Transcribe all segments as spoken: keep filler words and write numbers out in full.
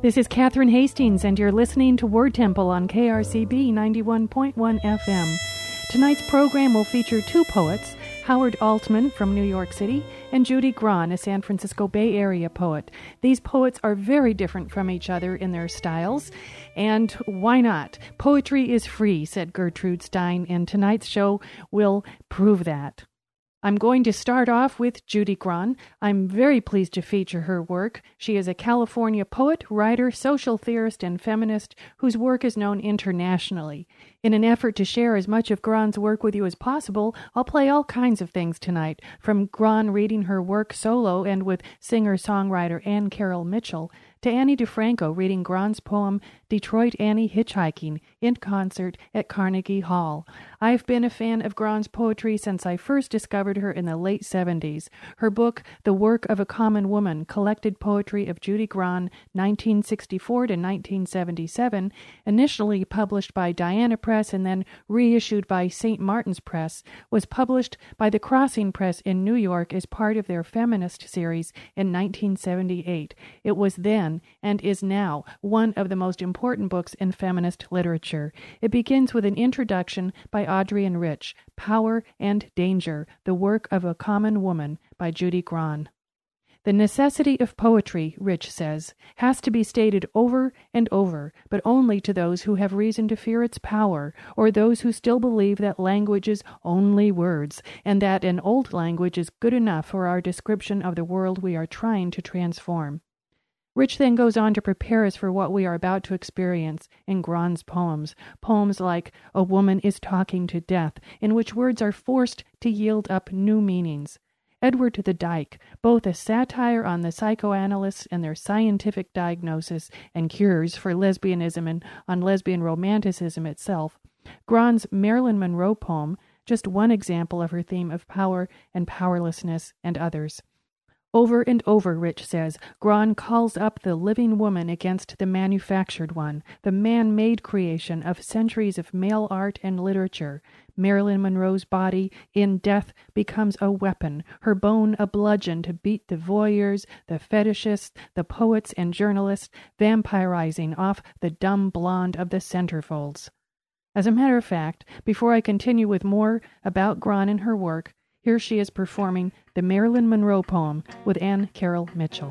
This is Catherine Hastings, and you're listening to Word Temple on K R C B ninety-one point one F M. Tonight's program will feature two poets, Howard Altman from New York City and Judy Grahn, a San Francisco Bay Area poet. These poets are very different from each other in their styles, and why not? Poetry is free, said Gertrude Stein, and tonight's show will prove that. I'm going to start off with Judy Grahn. I'm very pleased to feature her work. She is a California poet, writer, social theorist, and feminist whose work is known internationally. In an effort to share as much of Grahn's work with you as possible, I'll play all kinds of things tonight, from Grahn reading her work solo and with singer-songwriter Ann Carroll Mitchell, to Annie DeFranco reading Grahn's poem Detroit Annie Hitchhiking in concert at Carnegie Hall. I've been a fan of Grahn's poetry since I first discovered her in the late seventies. Her book, The Work of a Common Woman, Collected Poetry of Judy Grahn, nineteen sixty-four to nineteen seventy-seven, initially published by Diana Press and then reissued by Saint Martin's Press, was published by the Crossing Press in New York as part of their feminist series in nineteen seventy-eight. It was then, and is now, one of the most important books in feminist literature. It begins with an introduction by Adrienne Rich, Power and Danger, The Work of a Common Woman, by Judy Grahn. The necessity of poetry, Rich says, has to be stated over and over, but only to those who have reason to fear its power, or those who still believe that language is only words, and that an old language is good enough for our description of the world we are trying to transform. Rich then goes on to prepare us for what we are about to experience in Grahn's poems, poems like A Woman is Talking to Death, in which words are forced to yield up new meanings. Edward the Dyke, both a satire on the psychoanalysts and their scientific diagnosis and cures for lesbianism and on lesbian romanticism itself. Grahn's Marilyn Monroe poem, just one example of her theme of power and powerlessness, and others. Over and over, Rich says, Grahn calls up the living woman against the manufactured one, the man-made creation of centuries of male art and literature. Marilyn Monroe's body in death becomes a weapon, her bone a bludgeon to beat the voyeurs, the fetishists, the poets and journalists, vampirizing off the dumb blonde of the centerfolds. As a matter of fact, before I continue with more about Grahn and her work, here she is performing the Marilyn Monroe poem with Ann Carroll Mitchell.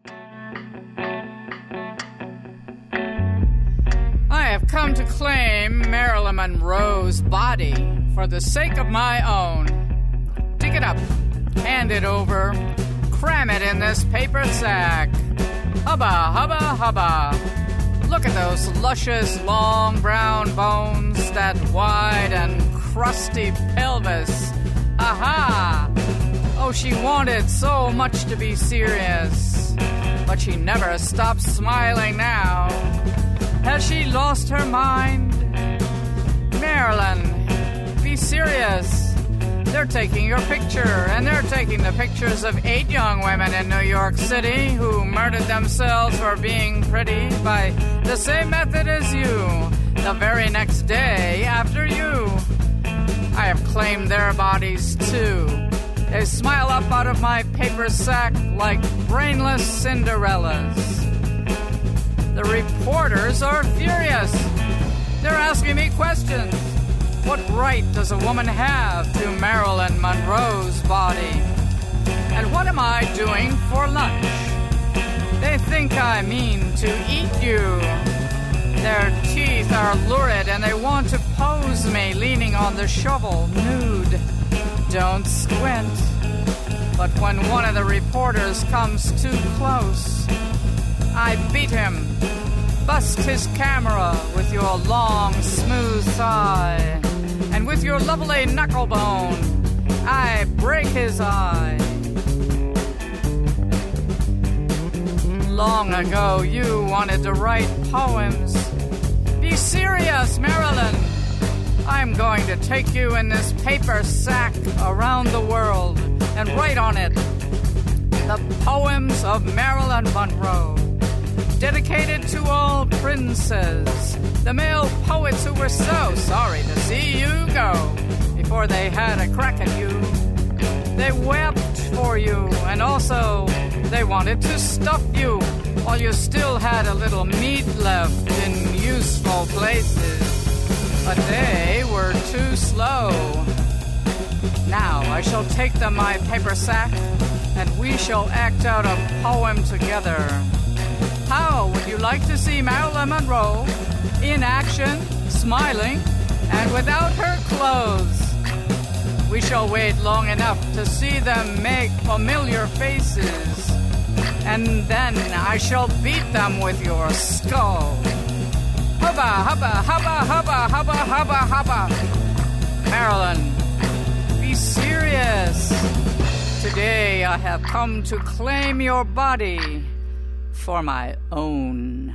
I have come to claim Marilyn Monroe's body for the sake of my own. Dig it up, hand it over, cram it in this paper sack. Hubba, hubba, hubba. Look at those luscious, long brown bones, that wide and crusty pelvis. Aha! Oh, she wanted so much to be serious, but she never stops smiling now. Has she lost her mind? Marilyn, be serious. They're taking your picture, and they're taking the pictures of eight young women in New York City who murdered themselves for being pretty by the same method as you, the very next day after you. I have claimed their bodies, too. They smile up out of my paper sack like brainless Cinderellas. The reporters are furious. They're asking me questions. What right does a woman have to Marilyn Monroe's body? And what am I doing for lunch? They think I mean to eat you. Their teeth are lurid and they want to pose me leaning on the shovel, nude. Don't squint. But when one of the reporters comes too close, I beat him, bust his camera with your long, smooth thigh, and with your lovely knuckle bone, I break his eye. Long ago you wanted to write poems. Be serious, Marilyn. I'm going to take you in this paper sack around the world and write on it the poems of Marilyn Monroe, dedicated to all princes, the male poets who were so sorry to see you go before they had a crack at you. They wept for you, and also they wanted to stuff you while you still had a little meat left in useful places. But they were too slow. Now I shall take them my paper sack, and we shall act out a poem together. How would you like to see Marilyn Monroe in action, smiling, and without her clothes? We shall wait long enough to see them make familiar faces, and then I shall beat them with your skull. Hubba, hubba, hubba, hubba, hubba, hubba, hubba. Marilyn, be serious. Today I have come to claim your body for my own.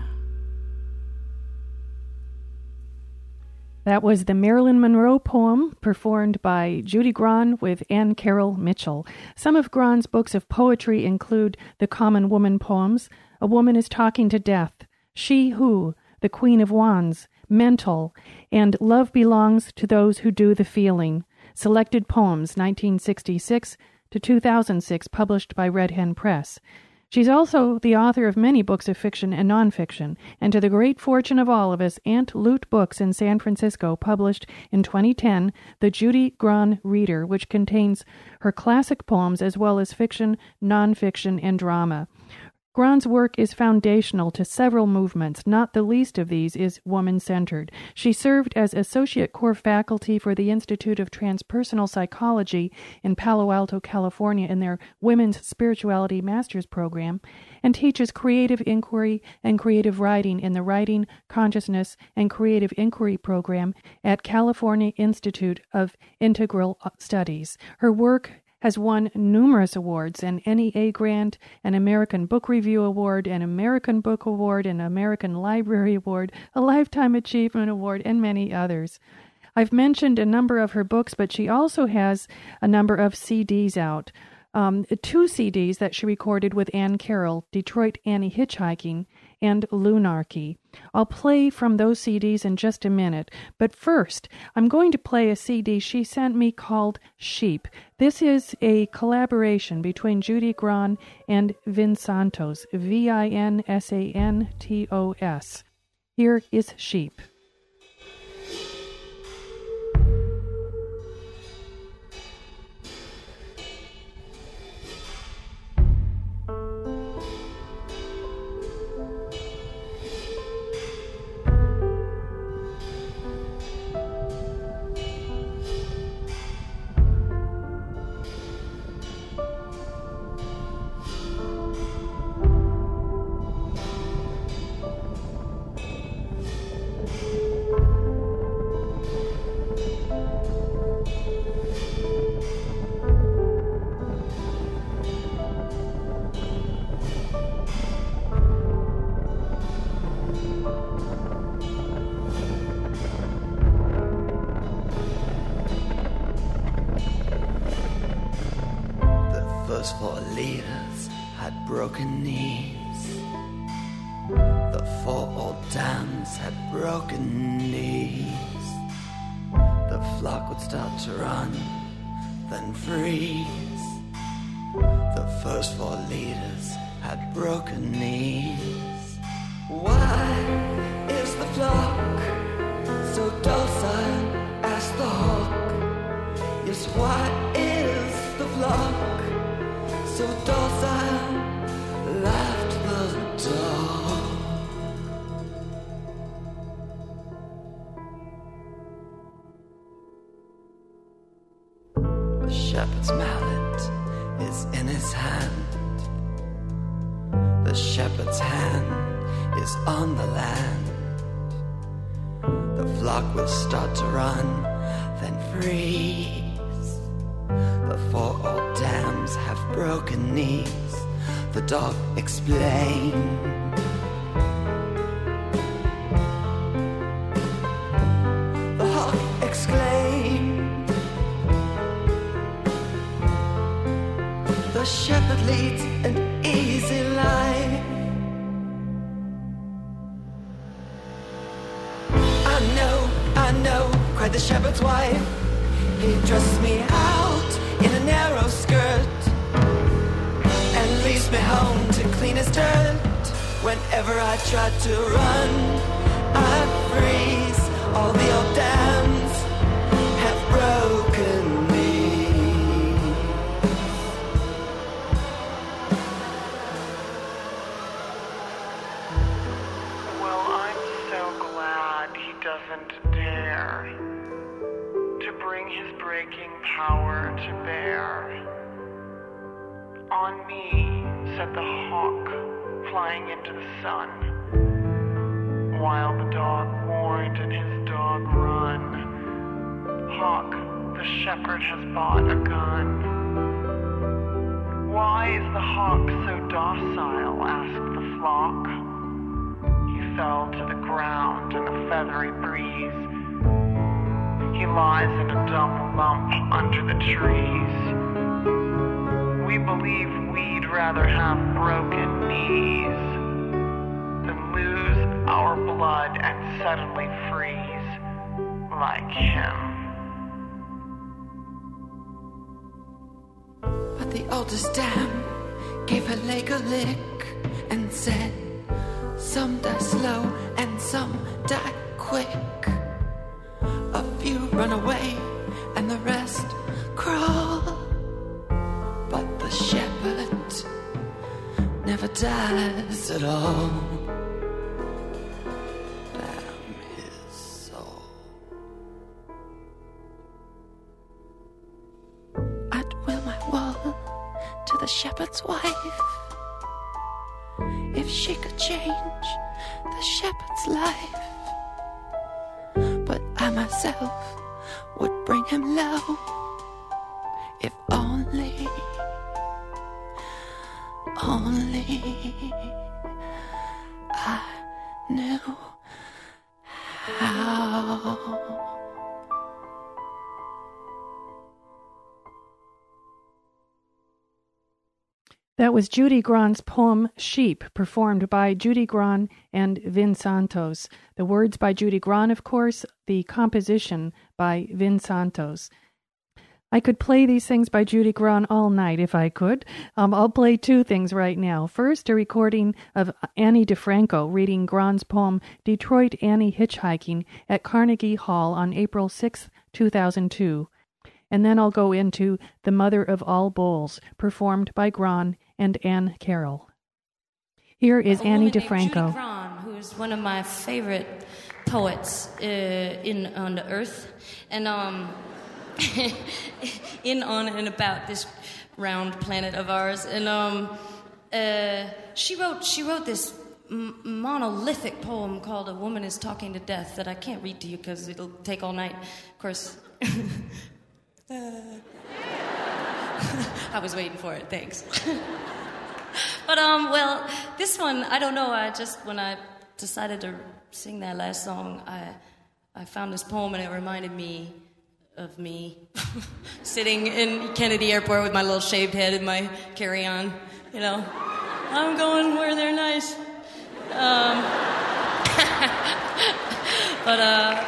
That was the Marilyn Monroe poem performed by Judy Grahn with Ann Carroll Mitchell. Some of Grahn's books of poetry include the Common Woman poems, A Woman is Talking to Death, She Who, The Queen of Wands, Mental, and Love Belongs to Those Who Do the Feeling. Selected Poems, nineteen sixty-six to two thousand six, published by Red Hen Press. She's also the author of many books of fiction and nonfiction, and to the great fortune of all of us, Aunt Loot Books in San Francisco published in twenty ten the Judy Grahn Reader, which contains her classic poems as well as fiction, nonfiction, and drama. Grahn's work is foundational to several movements, not the least of these is woman-centered. She served as Associate Core Faculty for the Institute of Transpersonal Psychology in Palo Alto, California in their Women's Spirituality Master's Program, and teaches creative inquiry and creative writing in the Writing, Consciousness, and Creative Inquiry Program at California Institute of Integral Studies. Her work has won numerous awards, an N E A grant, an American Book Review Award, an American Book Award, an American Library Award, a Lifetime Achievement Award, and many others. I've mentioned a number of her books, but she also has a number of C Ds out. Um, two C Ds that she recorded with Ann Carroll, Detroit Annie Hitchhiking, and Lunarchy. I'll play from those C Ds in just a minute, but first, I'm going to play a C D she sent me called Sheep. This is a collaboration between Judy Grahn and Vin Santos, V I N S A N T O S. Here is Sheep. Four leaders had broken knees. The four old dams had broken knees. The flock would start to run, then freeze. The first four leaders had broken knees. Why is the flock so docile as the hawk? Yes, why is the flock so docile, laughed the dog. A shepherd's mallet is in his hand. The shepherd's hand is on the land. The flock will start to run, then freeze. The four old dams have broken knees, the dog explained. The hawk exclaimed. The shepherd leads an easy life. I know, I know, cried the shepherd's wife. He dressed me out in a narrow skirt and leaves me home to clean his dirt. Whenever I try to run, I freeze. All the old dams have broken me. Well, I'm so glad he doesn't dare to bring his breaking power to bear. On me, said the hawk, flying into the sun, while the dog warned and his dog run. Hawk, the shepherd has bought a gun. Why is the hawk so docile? Asked the flock. He fell to the ground in a feathery breeze. He lies in a dumb lump under the trees. We believe we'd rather have broken knees than lose our blood and suddenly freeze like him. But the oldest dam gave her leg a lick and said, some die slow and some die quick. A few run away and the rest crawl. But the shepherd never dies at all. Damn his soul. I'd will my wool to the shepherd's wife if she could change the shepherd's life. But I myself would bring him low if only, only I knew how. That was Judy Grahn's poem Sheep, performed by Judy Grahn and Vin Santos. The words by Judy Grahn, of course, the composition by Vin Santos. I could play these things by Judy Grahn all night if I could. Um, I'll play two things right now. First, a recording of Annie DeFranco reading Grahn's poem Detroit Annie Hitchhiking at Carnegie Hall on April sixth, two thousand two. And then I'll go into The Mother of All Bulls, performed by Grahn and Ann Carroll. Here is Annie DeFranco. Judy Grahn, who is one of my favorite poets uh, in on the earth, and um, in, on, and about this round planet of ours. And um, uh, she wrote she wrote this m- monolithic poem called "A Woman Is Talking to Death" that I can't read to you because it'll take all night. Of course. uh, I was waiting for it. Thanks. But, um, well, this one, I don't know, I just, when I decided to sing that last song, I I found this poem and it reminded me of me sitting in Kennedy Airport with my little shaved head and my carry-on, you know. I'm going where they're nice. Um, but, uh,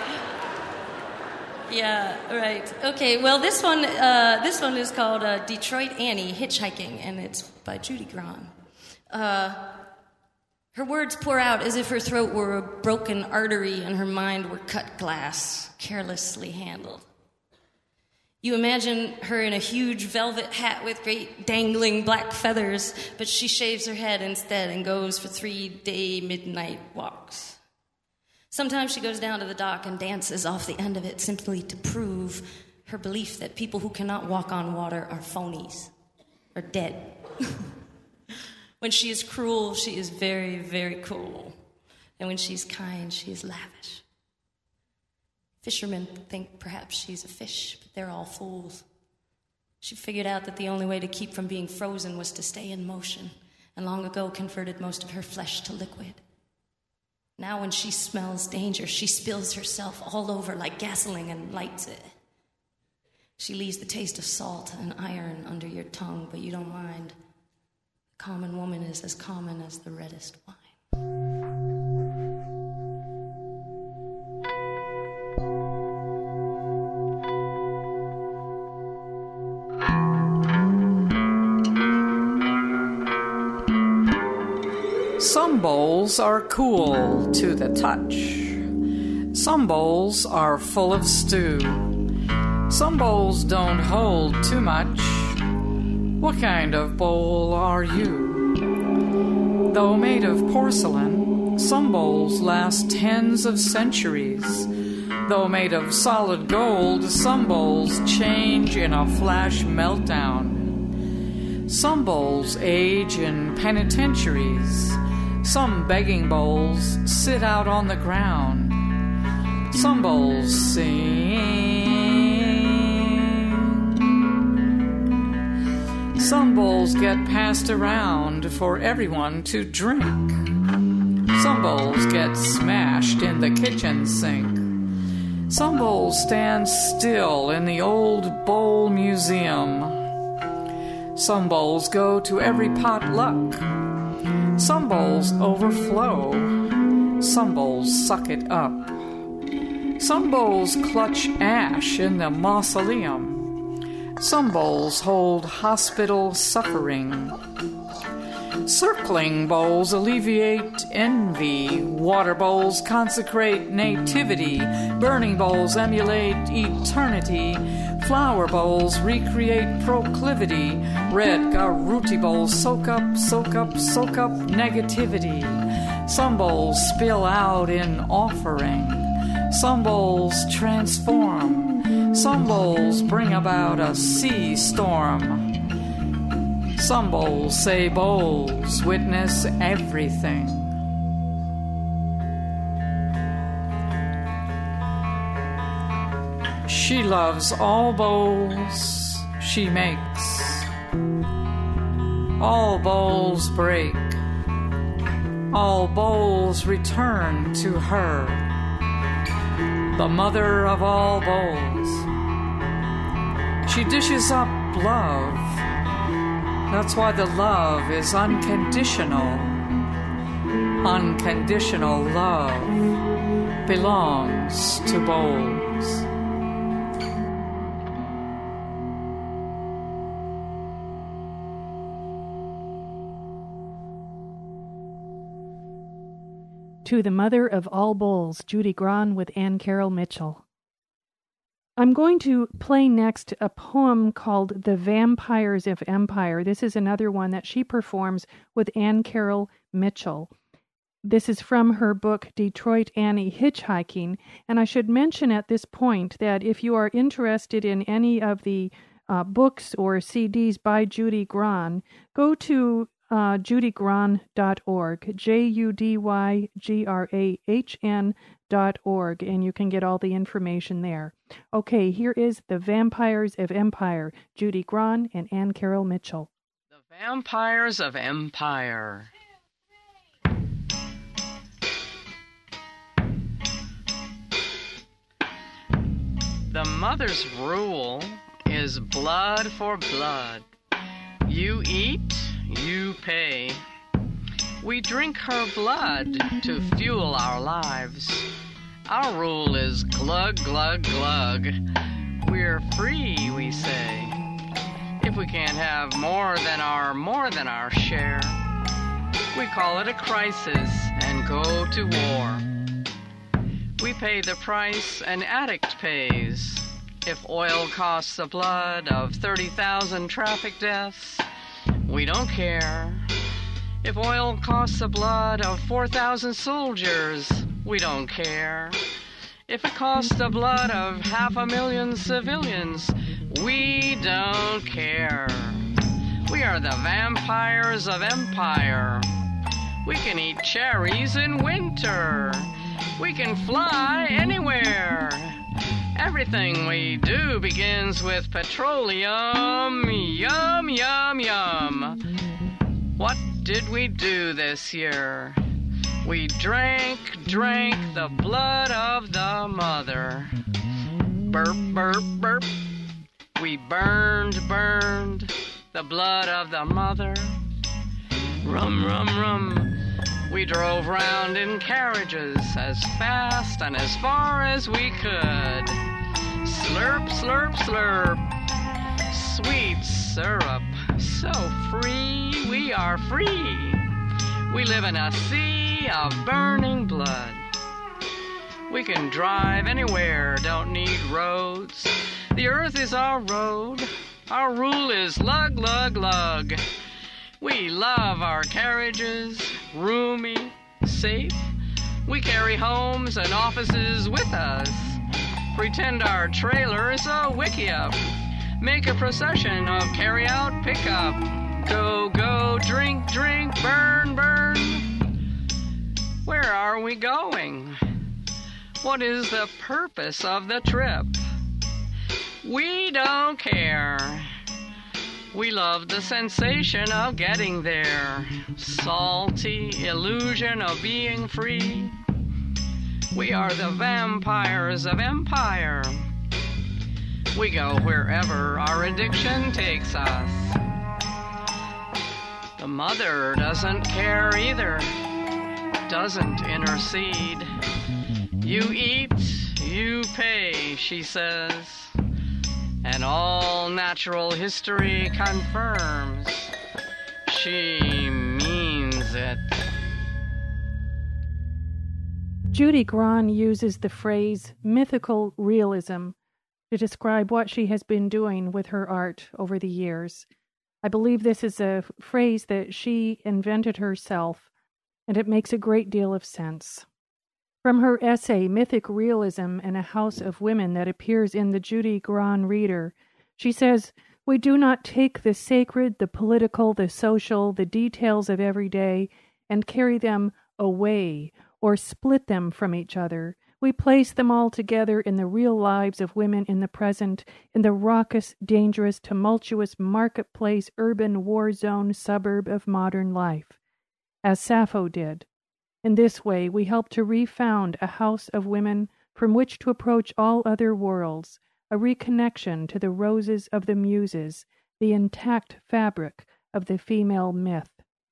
yeah, right. Okay, well, this one, uh, this one is called uh, Detroit Annie Hitchhiking, and it's by Judy Grahn. Uh, her words pour out as if her throat were a broken artery and her mind were cut glass, carelessly handled. You imagine her in a huge velvet hat with great dangling black feathers, but she shaves her head instead and goes for three-day midnight walks. Sometimes she goes down to the dock and dances off the end of it simply to prove her belief that people who cannot walk on water are phonies, are dead. When she is cruel, she is very, very cool. And when she's kind, she is lavish. Fishermen think perhaps she's a fish, but they're all fools. She figured out that the only way to keep from being frozen was to stay in motion, and long ago converted most of her flesh to liquid. Now when she smells danger, she spills herself all over like gasoline and lights it. She leaves the taste of salt and iron under your tongue, but you don't mind. The common woman is as common as the reddest wine. Some bowls are cool to the touch. Some bowls are full of stew. Some bowls don't hold too much. What kind of bowl are you? Though made of porcelain, some bowls last tens of centuries. Though made of solid gold, some bowls change in a flash meltdown. Some bowls age in penitentiaries. Some begging bowls sit out on the ground. Some bowls sing. Some bowls get passed around for everyone to drink. Some bowls get smashed in the kitchen sink. Some bowls stand still in the old bowl museum. Some bowls go to every potluck. Some bowls overflow. Some bowls suck it up. Some bowls clutch ash in the mausoleum. Some bowls hold hospital suffering. Circling bowls alleviate envy. Water bowls consecrate nativity. Burning bowls emulate eternity. Flower bowls recreate proclivity. Red garuti bowls soak up, soak up, soak up negativity. Some bowls spill out in offering. Some bowls transform. Some bowls bring about a sea storm. Some bowls say bowls witness everything. She loves all bowls she makes. All bowls break. All bowls return to her. The mother of all bowls. She dishes up love. That's why the love is unconditional. Unconditional love belongs to bowls. To the Mother of All Bowls, Judy Grahn with Ann Carroll Mitchell. I'm going to play next a poem called The Vampires of Empire. This is another one that she performs with Ann Carroll Mitchell. This is from her book, Detroit Annie Hitchhiking. And I should mention at this point that if you are interested in any of the uh, books or C Ds by Judy Grahn, go to uh, judy grahn dot org, J U D Y G R A H N dot org, and you can get all the information there. Okay, here is The Vampires of Empire, Judy Grahn and Ann Carroll Mitchell. The Vampires of Empire. The mother's rule is blood for blood. You eat, you pay. We drink her blood to fuel our lives. Our rule is glug, glug, glug. We're free, we say. If we can't have more than our, more than our share, we call it a crisis and go to war. We pay the price an addict pays. If oil costs the blood of thirty thousand traffic deaths, we don't care. If oil costs the blood of four thousand soldiers, we don't care. If it costs the blood of half a million civilians, we don't care. We are the vampires of empire. We can eat cherries in winter. We can fly anywhere. Everything we do begins with petroleum. Yum, yum, yum. What did we do this year? We drank, drank the blood of the mother. Burp, burp, burp. We burned, burned the blood of the mother. Rum, rum, rum. We drove round in carriages as fast and as far as we could. Slurp, slurp, slurp. Sweet syrup, so free, we are free. We live in a sea of burning blood. We can drive anywhere, don't need roads. The earth is our road. Our rule is lug, lug, lug. We love our carriages, roomy, safe. We carry homes and offices with us. Pretend our trailer is a wickiup. Make a procession of carry-out pickup. Go, go, drink, drink, burn, burn. Where are we going? What is the purpose of the trip? We don't care. We love the sensation of getting there. Salty illusion of being free. We are the vampires of empire. We go wherever our addiction takes us. The mother doesn't care either, doesn't intercede. You eat, you pay, she says, and all natural history confirms she means it. Judy Grahn uses the phrase mythical realism to describe what she has been doing with her art over the years. I believe this is a phrase that she invented herself, and it makes a great deal of sense. From her essay, Mythic Realism and a House of Women, that appears in the Judy Grahn Reader, she says, "We do not take the sacred, the political, the social, the details of every day, and carry them away or split them from each other. We place them all together in the real lives of women in the present, in the raucous, dangerous, tumultuous marketplace, urban, war zone suburb of modern life, as Sappho did. In this way, we help to refound a house of women from which to approach all other worlds, a reconnection to the roses of the muses, the intact fabric of the female myth."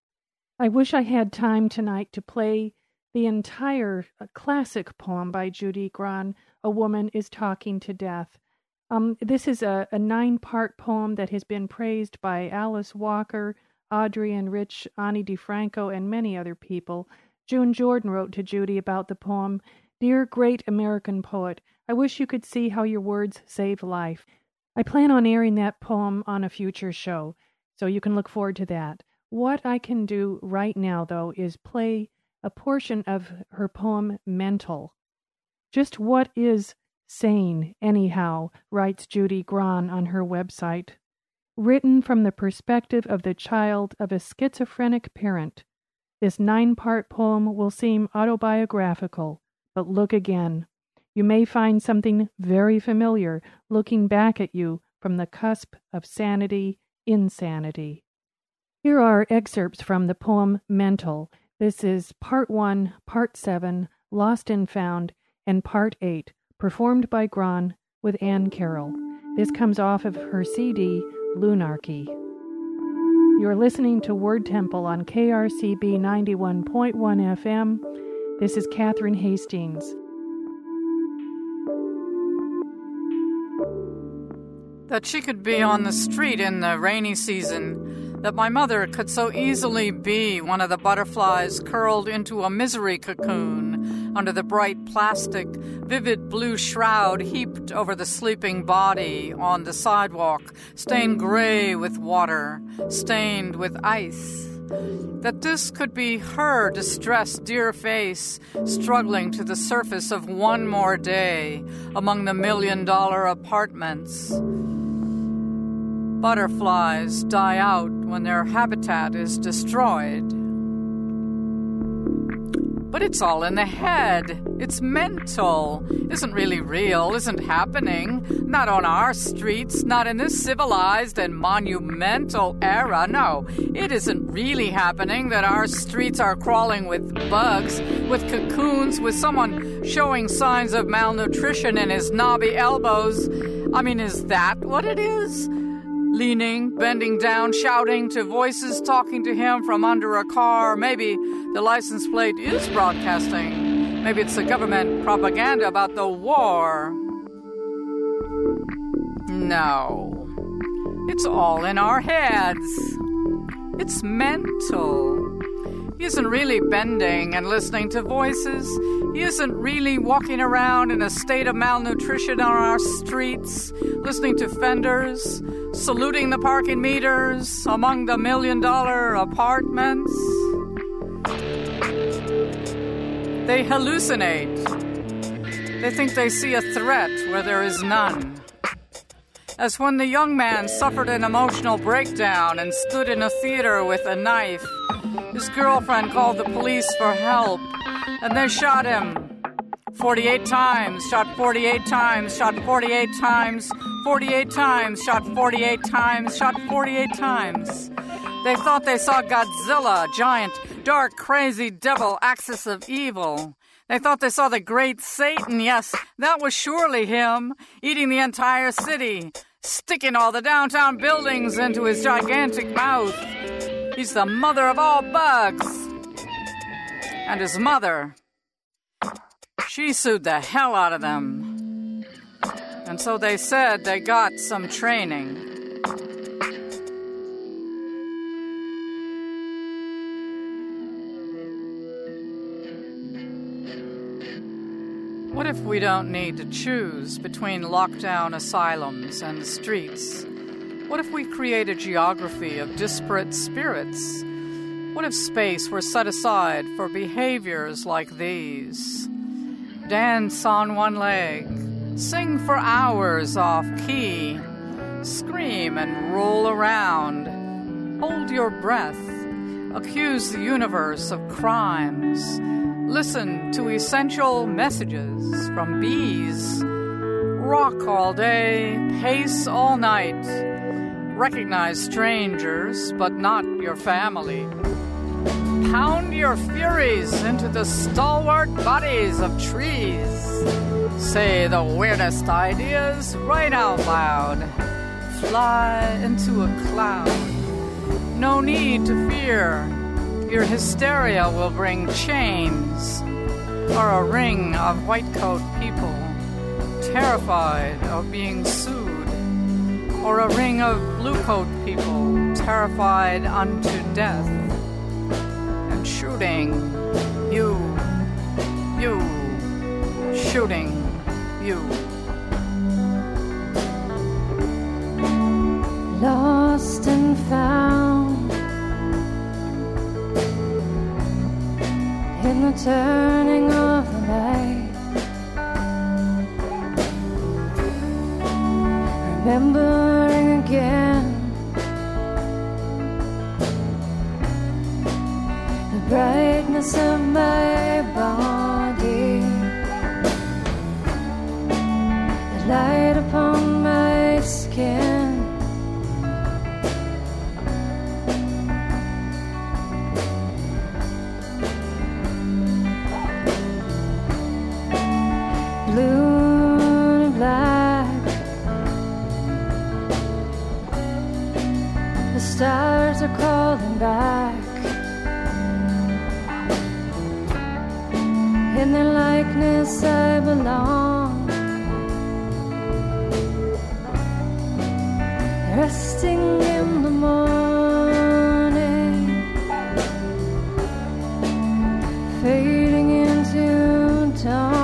I wish I had time tonight to play the entire classic poem by Judy Grahn, A Woman is Talking to Death. Um, this is a, a nine-part poem that has been praised by Alice Walker, Adrienne Rich, Ani DiFranco, and many other people. June Jordan wrote to Judy about the poem, "Dear great American poet, I wish you could see how your words save life." I plan on airing that poem on a future show, so you can look forward to that. What I can do right now, though, is play a portion of her poem, Mental. Just what is sane, anyhow, writes Judy Grahn on her website. Written from the perspective of the child of a schizophrenic parent, this nine-part poem will seem autobiographical, but look again. You may find something very familiar looking back at you from the cusp of sanity, insanity. Here are excerpts from the poem Mental. This is Part one, Part seven, Lost and Found, and Part eight, performed by Grahn with Ann Carroll. This comes off of her C D, Lunarchy. You're listening to Word Temple on K R C B ninety-one point one F M. This is Catherine Hastings. That she could be on the street in the rainy season, that my mother could so easily be one of the butterflies curled into a misery cocoon under the bright plastic, vivid blue shroud heaped over the sleeping body on the sidewalk, stained gray with water, stained with ice. That this could be her distressed dear face struggling to the surface of one more day among the million-dollar apartments. Butterflies die out when their habitat is destroyed. But it's all in the head. It's mental. Isn't really real, isn't happening. Not on our streets, not in this civilized and monumental era. No, it isn't really happening that our streets are crawling with bugs, with cocoons, with someone showing signs of malnutrition in his knobby elbows. I mean, is that what it is? Leaning, bending down, shouting to voices talking to him from under a car. Maybe the license plate is broadcasting. Maybe it's the government propaganda about the war. No. It's all in our heads. It's mental. He isn't really bending and listening to voices. He isn't really walking around in a state of malnutrition on our streets, listening to fenders, saluting the parking meters among the million-dollar apartments. They hallucinate. They think they see a threat where there is none. As when the young man suffered an emotional breakdown and stood in a theater with a knife. His girlfriend called the police for help, and they shot him. forty-eight times, shot forty-eight times, shot forty-eight times, forty-eight times, shot forty-eight times, shot forty-eight times. They thought they saw Godzilla, giant, dark, crazy devil, axis of evil. They thought they saw the great Satan, yes, that was surely him, eating the entire city, sticking all the downtown buildings into his gigantic mouth. He's the mother of all bugs. And his mother, she sued the hell out of them. And so they said they got some training. What if we don't need to choose between lockdown asylums and the streets? What if we create a geography of disparate spirits? What if space were set aside for behaviors like these? Dance on one leg, sing for hours off key, scream and roll around, hold your breath, accuse the universe of crimes, listen to essential messages from bees, rock all day, pace all night, recognize strangers but not your family, pound your furies into the stalwart bodies of trees, say the weirdest ideas right out loud, fly into a cloud, no need to fear. Your hysteria will bring chains, or a ring of white coat people, terrified of being sued, or a ring of blue coat people, terrified unto death, and shooting you, you, shooting you. Lost and found in the turning of the light, remembering again the brightness of my body, the light upon my skin. Blue and black, the stars are calling back in their likeness I belong, resting in the morning, fading into dawn.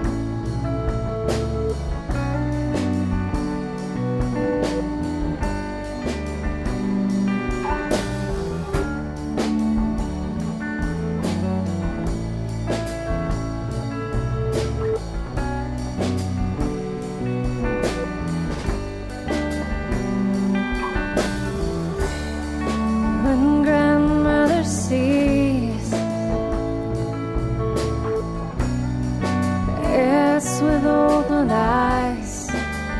With open eyes,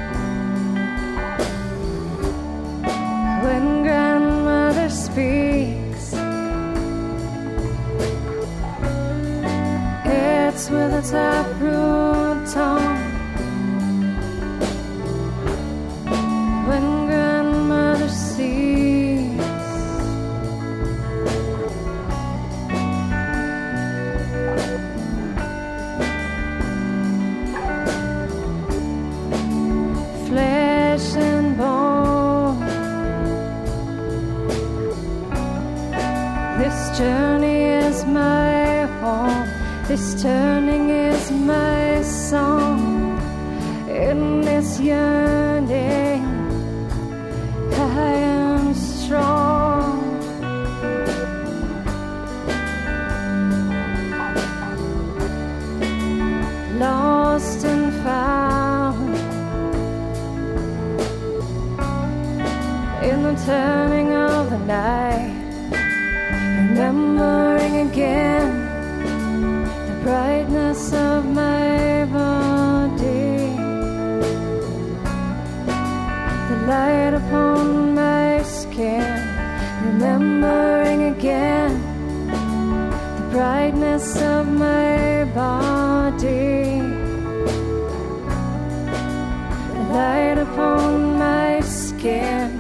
when grandmother speaks, it's with a taproot tone. When grandmother sees, flesh and bone, this journey This turning is my song. In this yearning, I am strong. Lost and found in the turning of the night, remembering again the brightness of my body, the light upon my skin, remembering again the brightness of my body, the light upon my skin.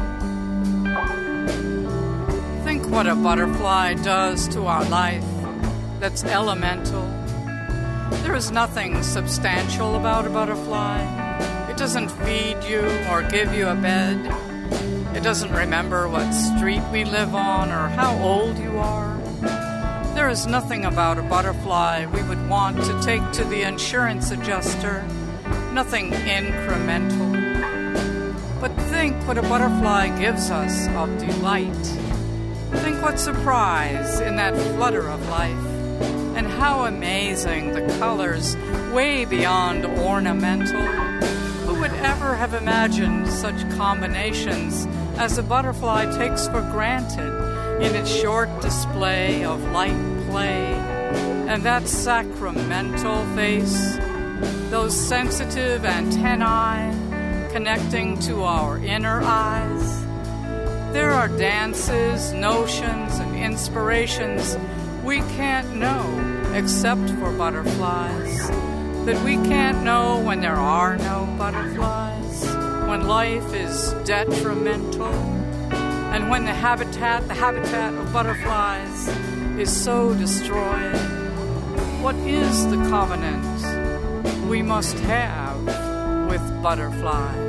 Think what a butterfly does to our life that's elemental. There is nothing substantial about a butterfly. It doesn't feed you or give you a bed. It doesn't remember what street we live on or how old you are. There is nothing about a butterfly we would want to take to the insurance adjuster. Nothing incremental. But think what a butterfly gives us of delight. Think what surprise in that flutter of life, and how amazing the colors, way beyond ornamental. Who would ever have imagined such combinations as a butterfly takes for granted in its short display of light play? And that sacramental face, those sensitive antennae connecting to our inner eyes. There are dances, notions, and inspirations we can't know except for butterflies, that we can't know when there are no butterflies, when life is detrimental, and when the habitat, the habitat of butterflies is so destroyed. What is the covenant we must have with butterflies?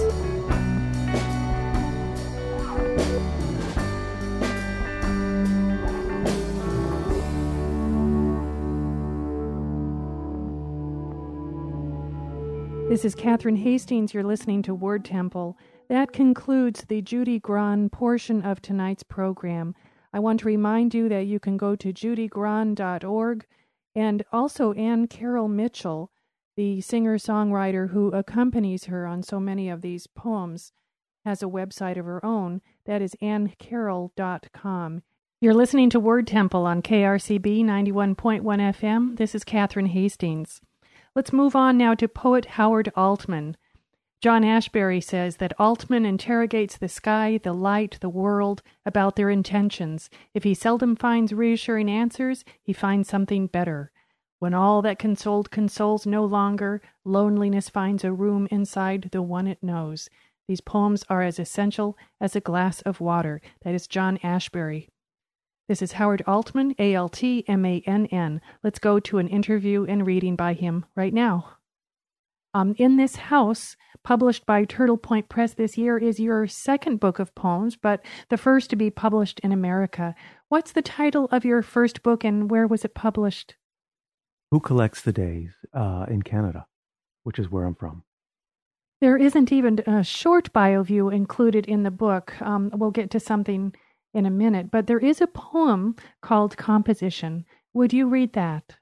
This is Catherine Hastings. You're listening to Word Temple. That concludes the Judy Grahn portion of tonight's program. I want to remind you that you can go to judy grahn dot org, and also Ann Carroll Mitchell, the singer-songwriter who accompanies her on so many of these poems, has a website of her own. That is ann carroll dot com. You're listening to Word Temple on K R C B ninety-one point one F M. This is Catherine Hastings. Let's move on now to poet Howard Altman. John Ashbery says that Altman interrogates the sky, the light, the world about their intentions. If he seldom finds reassuring answers, he finds something better. When all that consoled consoles no longer, loneliness finds a room inside the one it knows. These poems are as essential as a glass of water. That is John Ashbery. This is Howard Altman, A L T M A N N. Let's go to an interview and reading by him right now. Um, In This House, published by Turtle Point Press this year, is your second book of poems, but the first to be published in America. What's the title of your first book, and where was it published? Who Collects the Days uh, in Canada, which is where I'm from. There isn't even a short bio of you included in the book. Um, we'll get to something in a minute, but there is a poem called Composition. Would you read that?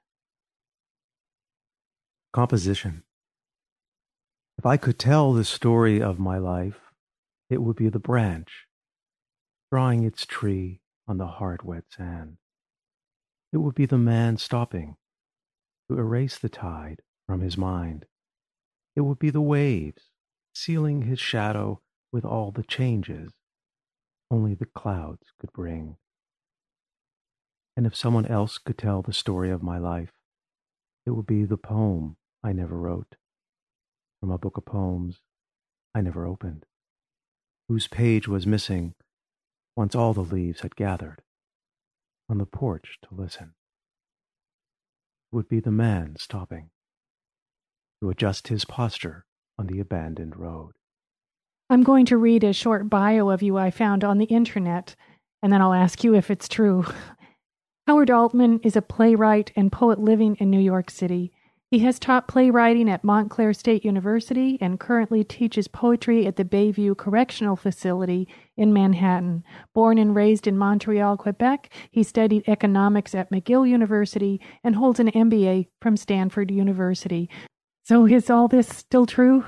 Composition. If I could tell the story of my life, it would be the branch, drawing its tree on the hard, wet sand. It would be the man stopping to erase the tide from his mind. It would be the waves sealing his shadow with all the changes only the clouds could bring. And if someone else could tell the story of my life, it would be the poem I never wrote, from a book of poems I never opened, whose page was missing once all the leaves had gathered on the porch to listen. It would be the man stopping to adjust his posture on the abandoned road. I'm going to read a short bio of you I found on the internet, and then I'll ask you if it's true. Howard Altman is a playwright and poet living in New York City. He has taught playwriting at Montclair State University and currently teaches poetry at the Bayview Correctional Facility in Manhattan. Born and raised in Montreal, Quebec, he studied economics at McGill University and holds an M B A from Stanford University. So is all this still true?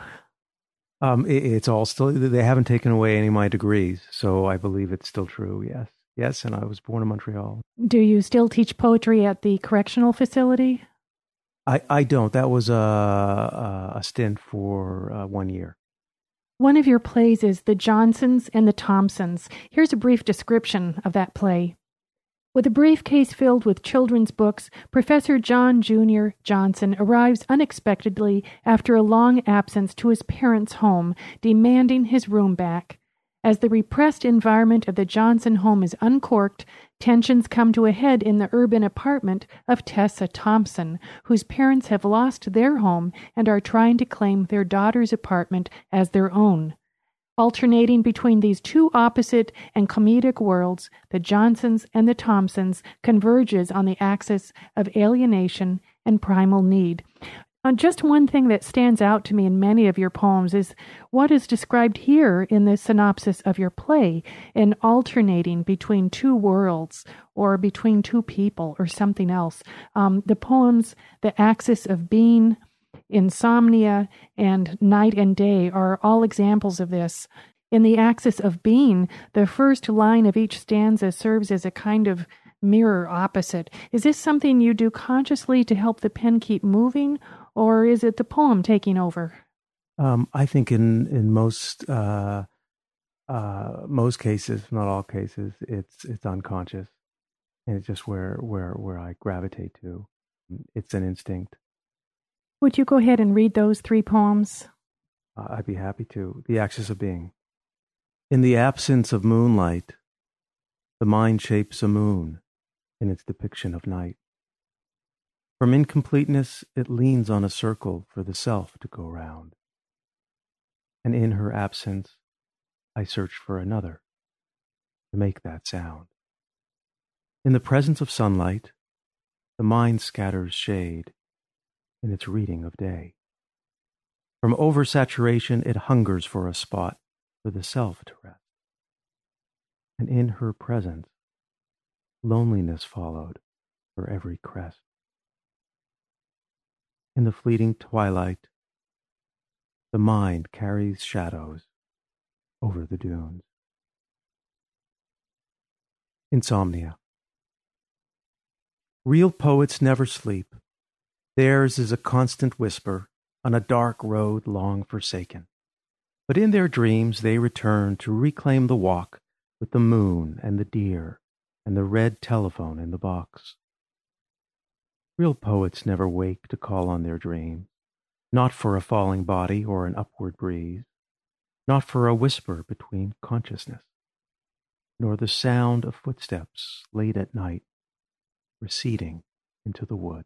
Um, it, it's all still, they haven't taken away any of my degrees, so I believe it's still true, yes. Yes, and I was born in Montreal. Do you still teach poetry at the correctional facility? I, I don't. That was a, a, a stint for uh, one year. One of your plays is The Johnsons and the Thompsons. Here's a brief description of that play. With a briefcase filled with children's books, Professor John Junior Johnson arrives unexpectedly after a long absence to his parents' home, demanding his room back. As the repressed environment of the Johnson home is uncorked, tensions come to a head in the urban apartment of Tessa Thompson, whose parents have lost their home and are trying to claim their daughter's apartment as their own. Alternating between these two opposite and comedic worlds, the Johnsons and the Thompsons converges on the axis of alienation and primal need. Uh, just one thing that stands out to me in many of your poems is what is described here in the synopsis of your play, in alternating between two worlds or between two people or something else. Um, the poems, The Axis of Being, Insomnia, and Night and Day are all examples of this. In The Axis of Being, the first line of each stanza serves as a kind of mirror opposite. Is this something you do consciously to help the pen keep moving, or is it the poem taking over? Um, I think in in most uh, uh, most cases, not all cases, it's it's unconscious, and it's just where where where I gravitate to. It's an instinct. Would you go ahead and read those three poems? Uh, I'd be happy to. The Axis of Being. In the absence of moonlight, the mind shapes a moon in its depiction of night. From incompleteness, it leans on a circle for the self to go round. And in her absence, I search for another to make that sound. In the presence of sunlight, the mind scatters shade in its reading of day. From oversaturation, it hungers for a spot for the self to rest. And in her presence, loneliness followed for every crest. In the fleeting twilight, the mind carries shadows over the dunes. Insomnia. Real poets never sleep. Theirs is a constant whisper on a dark road long forsaken. But in their dreams they return to reclaim the walk with the moon and the deer and the red telephone in the box. Real poets never wake to call on their dreams, not for a falling body or an upward breeze, not for a whisper between consciousness, nor the sound of footsteps late at night receding into the woods.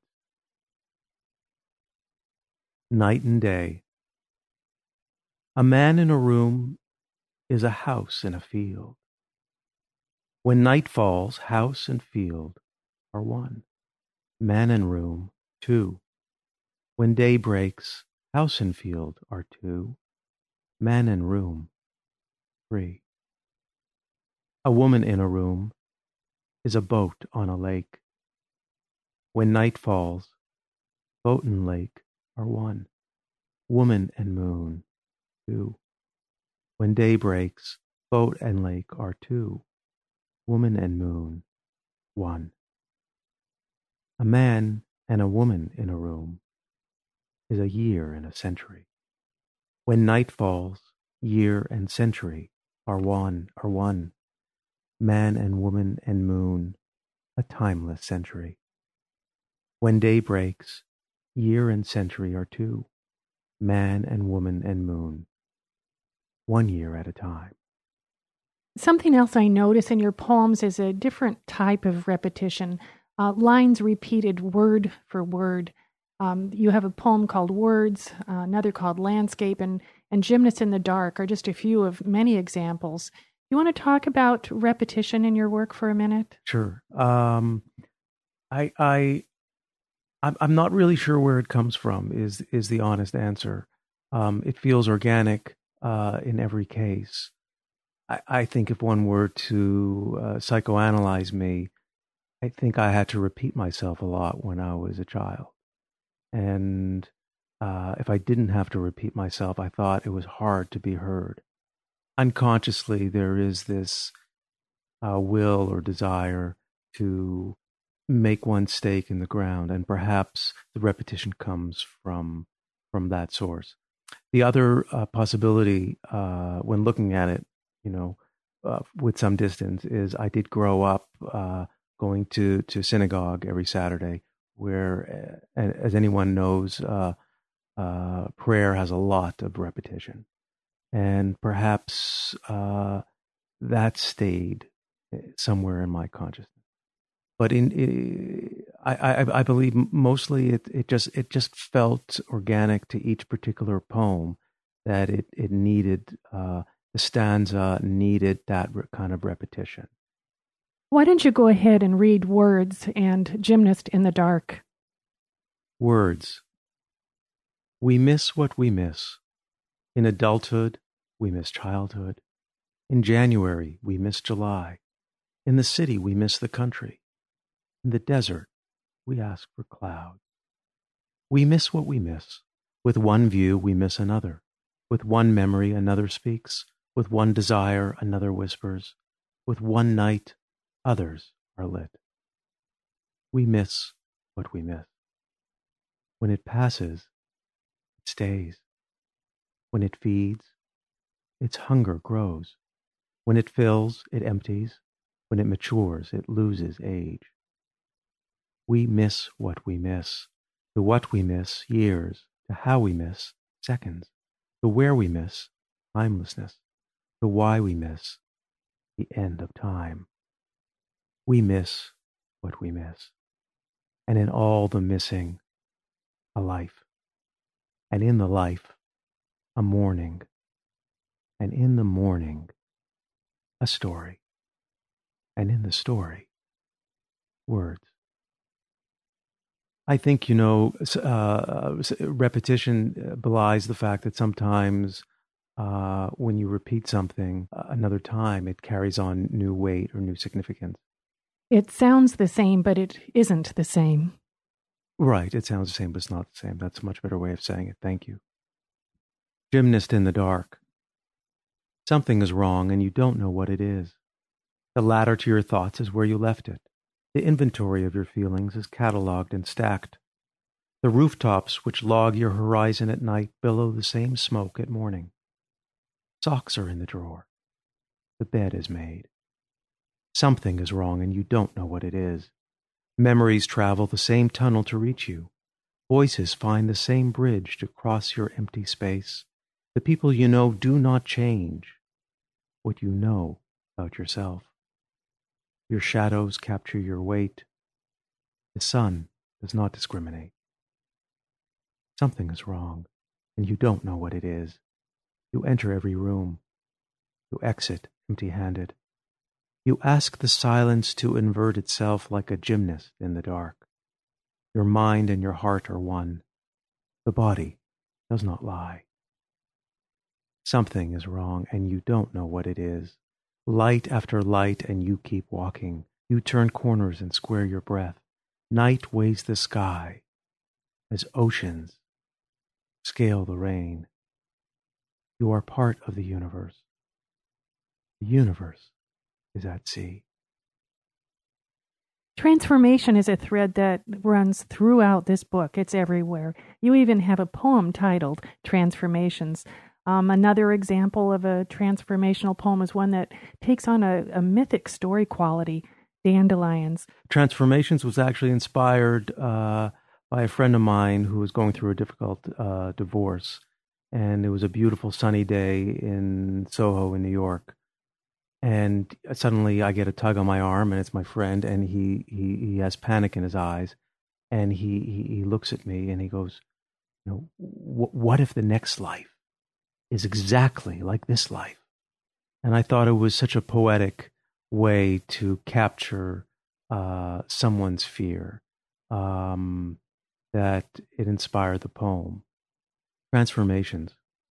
Night and Day. A man in a room is a house in a field. When night falls, house and field are one. Man and room, two. When day breaks, house and field are two. Man and room, three. A woman in a room is a boat on a lake. When night falls, boat and lake are one. Woman and moon, two. When day breaks, boat and lake are two. Woman and moon, one. A man and a woman in a room is a year and a century. When night falls, year and century are one, are one. Man and woman and moon, a timeless century. When day breaks, year and century are two. Man and woman and moon, one year at a time. Something else I notice in your poems is a different type of repetition. Uh, lines repeated word for word. Um, you have a poem called Words, uh, another called Landscape, and, and Gymnast in the Dark are just a few of many examples. You want to talk about repetition in your work for a minute? Sure. Um, I, I, I'm, I'm not really sure where it comes from. Is is the honest answer? Um, it feels organic uh, in every case. I, I think if one were to uh, psychoanalyze me, I think I had to repeat myself a lot when I was a child, and uh, if I didn't have to repeat myself, I thought it was hard to be heard. Unconsciously, there is this uh, will or desire to make one stake in the ground, and perhaps the repetition comes from from that source. The other uh, possibility, uh, when looking at it, you know, uh, with some distance, is I did grow up uh, going to to synagogue every Saturday, where, uh, as anyone knows, uh, uh, prayer has a lot of repetition, and perhaps uh, that stayed somewhere in my consciousness. But in, in I, I, I believe mostly it, it just it just felt organic to each particular poem, that it it needed uh, the stanza needed that re- kind of repetition. Why don't you go ahead and read Words and Gymnast in the Dark? Words. We miss what we miss. In adulthood, we miss childhood. In January, we miss July. In the city, we miss the country. In the desert, we ask for clouds. We miss what we miss. With one view, we miss another. With one memory, another speaks. With one desire, another whispers. With one night, others are lit. We miss what we miss. When it passes, it stays. When it feeds, its hunger grows. When it fills, it empties. When it matures, it loses age. We miss what we miss. To what we miss, years. To how we miss, seconds. To where we miss, timelessness. To why we miss, the end of time. We miss what we miss. And in all the missing, a life. And in the life, a morning. And in the morning, a story. And in the story, words. I think, you know, uh, repetition belies the fact that sometimes uh, when you repeat something another time, it carries on new weight or new significance. It sounds the same, but it isn't the same. Right. It sounds the same, but it's not the same. That's a much better way of saying it. Thank you. Gymnast in the dark. Something is wrong and you don't know what it is. The ladder to your thoughts is where you left it. The inventory of your feelings is catalogued and stacked. The rooftops which log your horizon at night billow the same smoke at morning. Socks are in the drawer. The bed is made. Something is wrong and you don't know what it is. Memories travel the same tunnel to reach you. Voices find the same bridge to cross your empty space. The people you know do not change what you know about yourself. Your shadows capture your weight. The sun does not discriminate. Something is wrong, and you don't know what it is. You enter every room. You exit empty-handed. You ask the silence to invert itself like a gymnast in the dark. Your mind and your heart are one. The body does not lie. Something is wrong, and you don't know what it is. Light after light, and you keep walking. You turn corners and square your breath. Night weighs the sky as oceans scale the rain. You are part of the universe. The universe is at sea. Transformation is a thread that runs throughout this book. It's everywhere. You even have a poem titled Transformations. Um, another example of a transformational poem is one that takes on a, a mythic story quality, Dandelions. Transformations was actually inspired uh, by a friend of mine who was going through a difficult uh, divorce. And it was a beautiful sunny day in Soho in New York. And suddenly I get a tug on my arm, and it's my friend, and he, he, he has panic in his eyes. And he, he, he looks at me and he goes, you know, what if the next life is exactly like this life? And I thought it was such a poetic way to capture uh, someone's fear, um, that it inspired the poem. Transformations.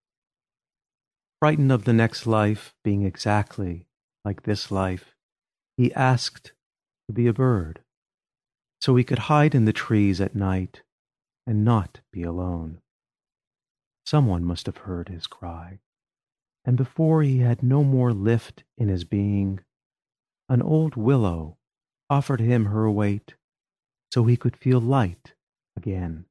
Frightened of the next life being exactly like this life, he asked to be a bird, so he could hide in the trees at night and not be alone. Someone must have heard his cry, and before he had no more lift in his being, an old willow offered him her weight so he could feel light again.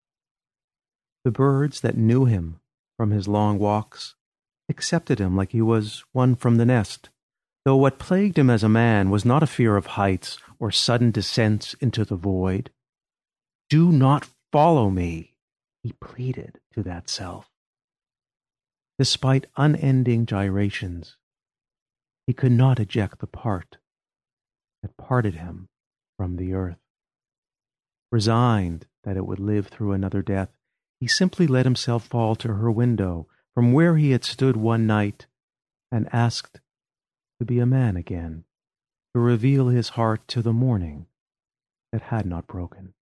The birds that knew him from his long walks accepted him like he was one from the nest, though what plagued him as a man was not a fear of heights or sudden descents into the void. "Do not follow me," he pleaded to that self. Despite unending gyrations, he could not eject the part that parted him from the earth. Resigned that it would live through another death, he simply let himself fall to her window from where he had stood one night and asked to be a man again, to reveal his heart to the morning that had not broken.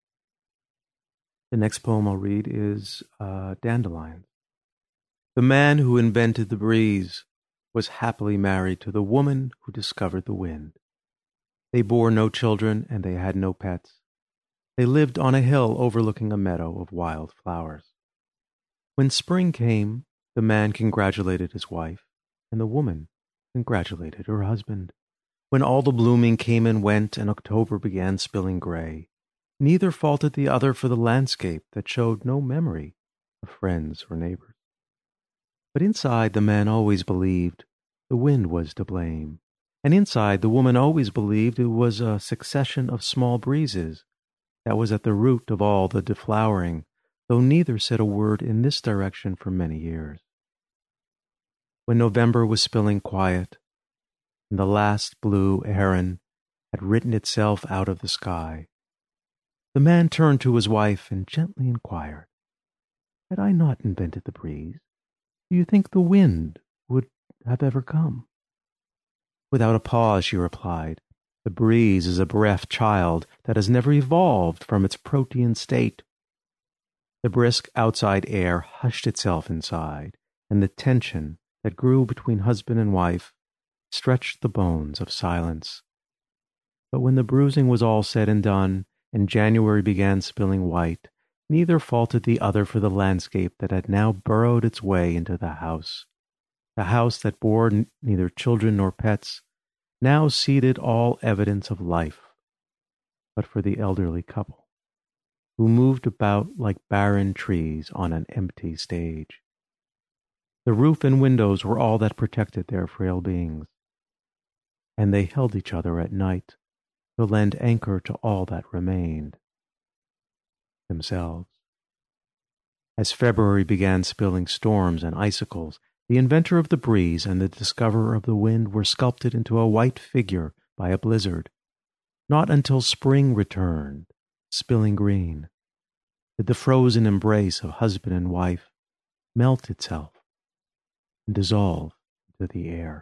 The next poem I'll read is uh, Dandelions. The man who invented the breeze was happily married to the woman who discovered the wind. They bore no children and they had no pets. They lived on a hill overlooking a meadow of wild flowers. When spring came, the man congratulated his wife, and the woman congratulated her husband. When all the blooming came and went, and October began spilling gray, neither faulted the other for the landscape that showed no memory of friends or neighbors. But inside, the man always believed the wind was to blame, and inside, the woman always believed it was a succession of small breezes that was at the root of all the deflowering, though neither said a word in this direction for many years. When November was spilling quiet, and the last blue heron had written itself out of the sky, the man turned to his wife and gently inquired, "Had I not invented the breeze, do you think the wind would have ever come?" Without a pause, she replied, "The breeze is a bereft child that has never evolved from its protean state." The brisk outside air hushed itself inside, and the tension that grew between husband and wife stretched the bones of silence. But when the bruising was all said and done, and January began spilling white, neither faulted the other for the landscape that had now burrowed its way into the house. The house that bore n- neither children nor pets, now ceded all evidence of life, but for the elderly couple, who moved about like barren trees on an empty stage. The roof and windows were all that protected their frail beings, and they held each other at night to lend anchor to all that remained, themselves. As February began spilling storms and icicles, the inventor of the breeze and the discoverer of the wind were sculpted into a white figure by a blizzard. Not until spring returned, spilling green, did the frozen embrace of husband and wife melt itself and dissolve into the air.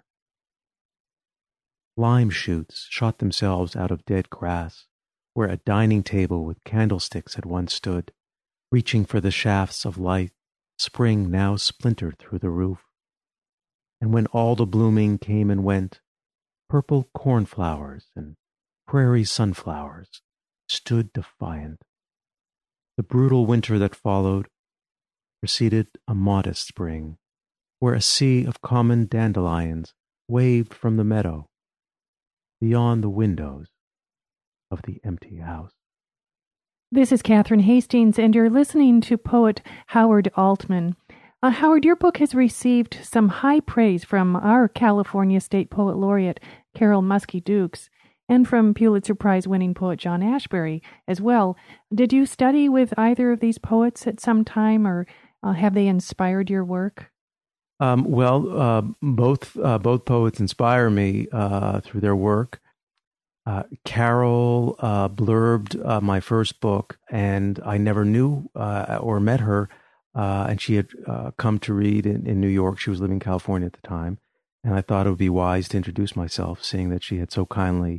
Lime shoots shot themselves out of dead grass, where a dining table with candlesticks had once stood, reaching for the shafts of light. Spring now splintered through the roof. And when all the blooming came and went, purple cornflowers and prairie sunflowers stood defiant. The brutal winter that followed preceded a modest spring, where a sea of common dandelions waved from the meadow beyond the windows of the empty house. This is Catherine Hastings, and you're listening to poet Howard Altman. Uh, Howard, your book has received some high praise from our California State Poet Laureate, Carol Muskie Dukes, and from Pulitzer Prize-winning poet John Ashbery as well. Did you study with either of these poets at some time, or uh, have they inspired your work? Um, well, uh, both uh, both poets inspire me uh, through their work. Uh, Carol uh, blurbed uh, my first book, and I never knew uh, or met her, uh, and she had uh, come to read in, in New York. She was living in California at the time, and I thought it would be wise to introduce myself, seeing that she had so kindly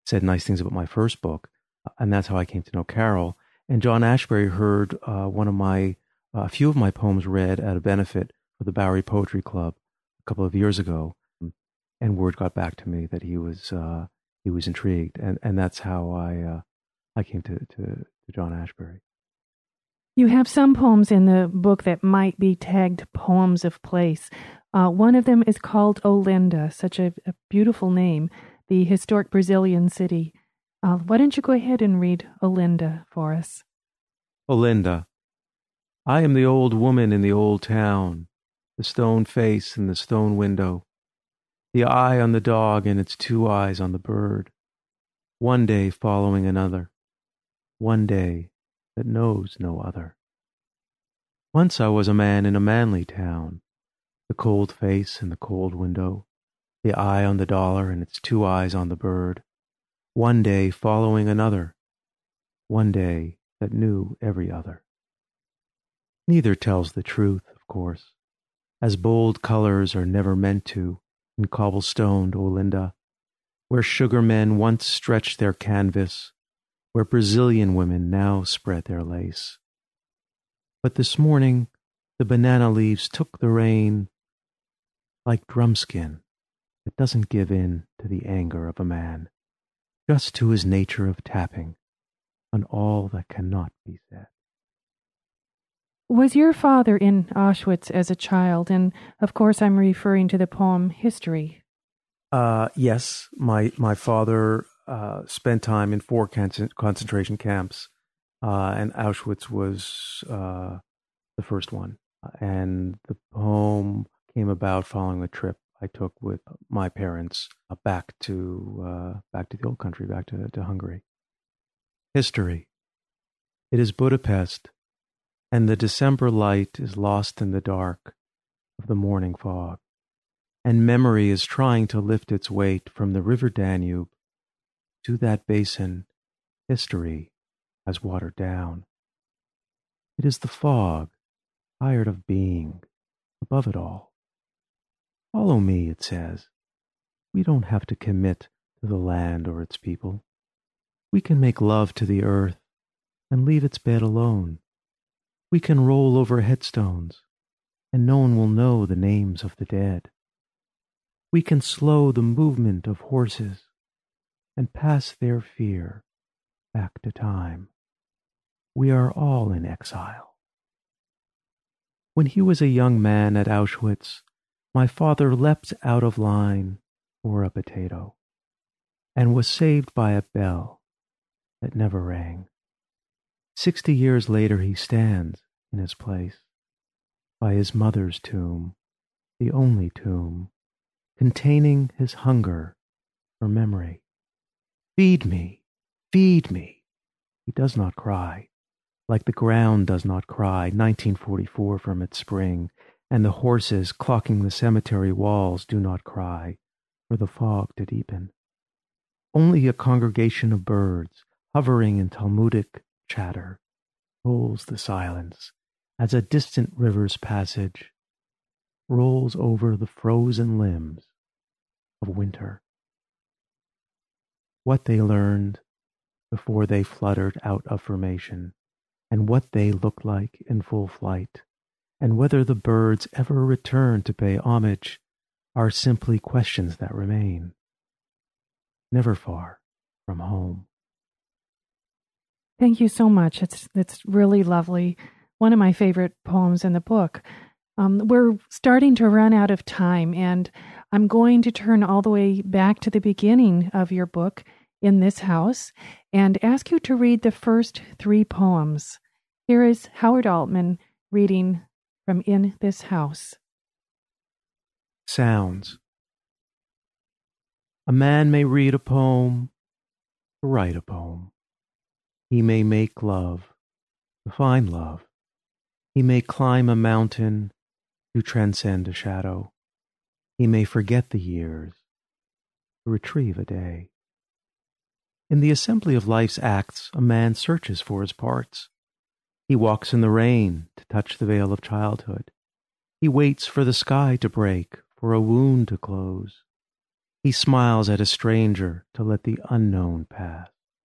said nice things about my first book, and that's how I came to know Carol. And John Ashbery heard uh, one of my, a uh, few of my poems read at a benefit for the Bowery Poetry Club a couple of years ago, and word got back to me that he was uh, he was intrigued, and, and that's how I uh, I came to, to, to John Ashbery. You have some poems in the book that might be tagged poems of place. Uh, one of them is called Olinda, such a, a beautiful name, the historic Brazilian city. Uh, why don't you go ahead and read Olinda for us? Olinda. I am the old woman in the old town, the stone face in the stone window, the eye on the dog and its two eyes on the bird, one day following another, one day that knows no other. Once I was a man in a manly town, the cold face in the cold window, the eye on the dollar and its two eyes on the bird, one day following another, one day that knew every other. Neither tells the truth, of course, as bold colors are never meant to in cobblestoned Olinda, where sugar men once stretched their canvas, where Brazilian women now spread their lace. But this morning the banana leaves took the rain like drumskin that doesn't give in to the anger of a man, just to his nature of tapping on all that cannot be said. Was your father in Auschwitz as a child? And of course I'm referring to the poem History. Uh, yes, my my father uh, spent time in four con- concentration camps, uh, and Auschwitz was uh, the first one. And the poem came about following a trip I took with my parents uh, back to uh, back to the old country, back to, to Hungary. History. It is Budapest, and the December light is lost in the dark of the morning fog, and memory is trying to lift its weight from the river Danube to that basin history has watered down. It is the fog, tired of being above it all. Follow me, it says. We don't have to commit to the land or its people. We can make love to the earth and leave its bed alone. We can roll over headstones, and no one will know the names of the dead. We can slow the movement of horses and pass their fear back to time. We are all in exile. When he was a young man at Auschwitz, my father leapt out of line for a potato and was saved by a bell that never rang. Sixty years later he stands in his place by his mother's tomb, the only tomb containing his hunger for memory. Feed me, feed me. He does not cry, like the ground does not cry, nineteen forty-four from its spring, and the horses clocking the cemetery walls do not cry for the fog to deepen. Only a congregation of birds hovering in Talmudic chatter holds the silence as a distant river's passage rolls over the frozen limbs of winter. What they learned before they fluttered out of formation, and what they looked like in full flight, and whether the birds ever return to pay homage are simply questions that remain, never far from home. Thank you so much. It's it's really lovely. One of my favorite poems in the book. Um, we're starting to run out of time, and I'm going to turn all the way back to the beginning of your book, In This House, and ask you to read the first three poems. Here is Howard Altman reading from In This House. Sounds. A man may read a poem, or write a poem. He may make love, to find love. He may climb a mountain, to transcend a shadow. He may forget the years, to retrieve a day. In the assembly of life's acts, a man searches for his parts. He walks in the rain to touch the veil of childhood. He waits for the sky to break, for a wound to close. He smiles at a stranger to let the unknown pass.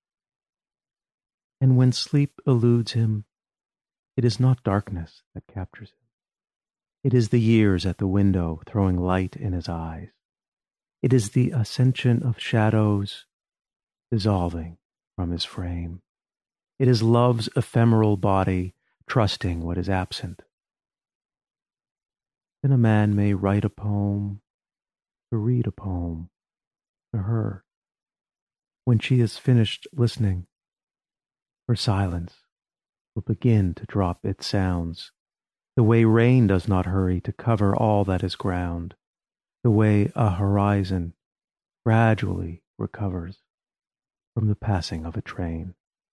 And when sleep eludes him, it is not darkness that captures him. It is the years at the window throwing light in his eyes. It is the ascension of shadows dissolving from his frame. It is love's ephemeral body trusting what is absent. Then a man may write a poem, to read a poem to her. When she is finished listening, her silence will begin to drop its sounds, the way rain does not hurry to cover all that is ground, the way a horizon gradually recovers from the passing of a train.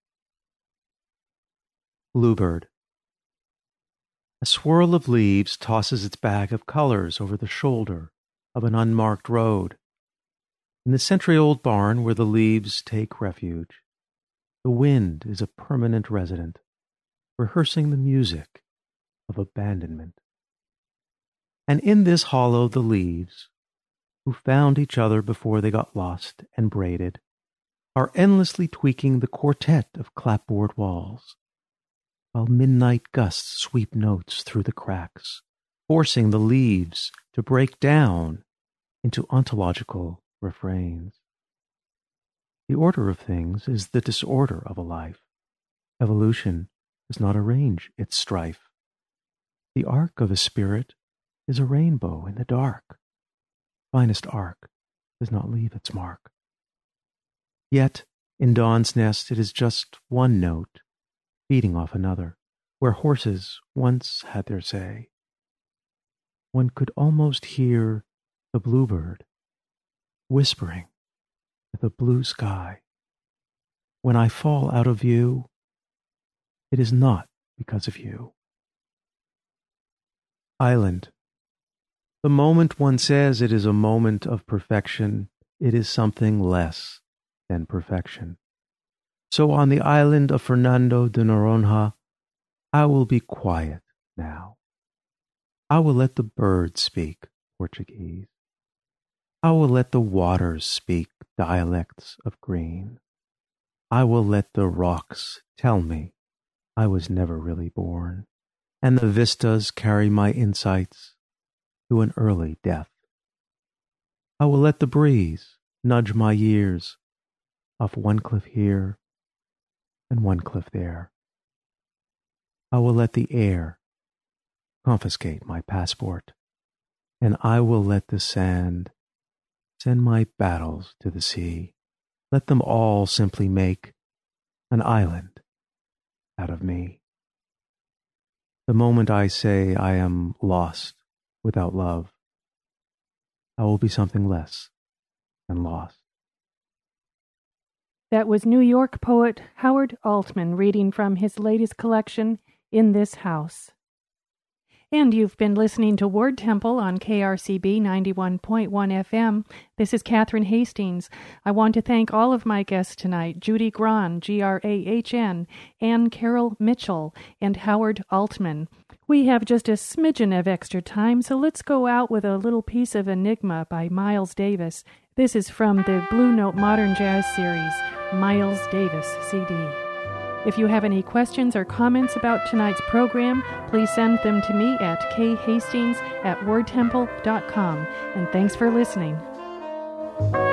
Bluebird. A swirl of leaves tosses its bag of colors over the shoulder of an unmarked road. In the century-old barn where the leaves take refuge, the wind is a permanent resident, rehearsing the music of abandonment. And in this hollow the leaves, who found each other before they got lost and braided, are endlessly tweaking the quartet of clapboard walls, while midnight gusts sweep notes through the cracks, forcing the leaves to break down into ontological refrains. The order of things is the disorder of a life. Evolution does not arrange its strife. The arc of a spirit is a rainbow in the dark. Finest arc does not leave its mark. Yet, in dawn's nest, it is just one note, feeding off another, where horses once had their say. One could almost hear the bluebird whispering to the blue sky, "When I fall out of view, it is not because of you." Island. The moment one says it is a moment of perfection, it is something less than perfection. So on the island of Fernando de Noronha, I will be quiet now. I will let the birds speak Portuguese. I will let the waters speak dialects of green. I will let the rocks tell me I was never really born, and the vistas carry my insights to an early death. I will let the breeze nudge my years off one cliff here and one cliff there. I will let the air confiscate my passport, and I will let the sand send my battles to the sea. Let them all simply make an island out of me. The moment I say I am lost without love, I will be something less than lost. That was New York poet Howard Altman reading from his latest collection, In This House. And you've been listening to Word Temple on K R C B ninety-one point one F M. This is Catherine Hastings. I want to thank all of my guests tonight, Judy Grahn, G R A H N, Ann Carroll Mitchell, and Howard Altman. We have just a smidgen of extra time, so let's go out with a little piece of Enigma by Miles Davis. This is from the Blue Note Modern Jazz series, Miles Davis C D. If you have any questions or comments about tonight's program, please send them to me at khastings at wordtemple dot com. And thanks for listening.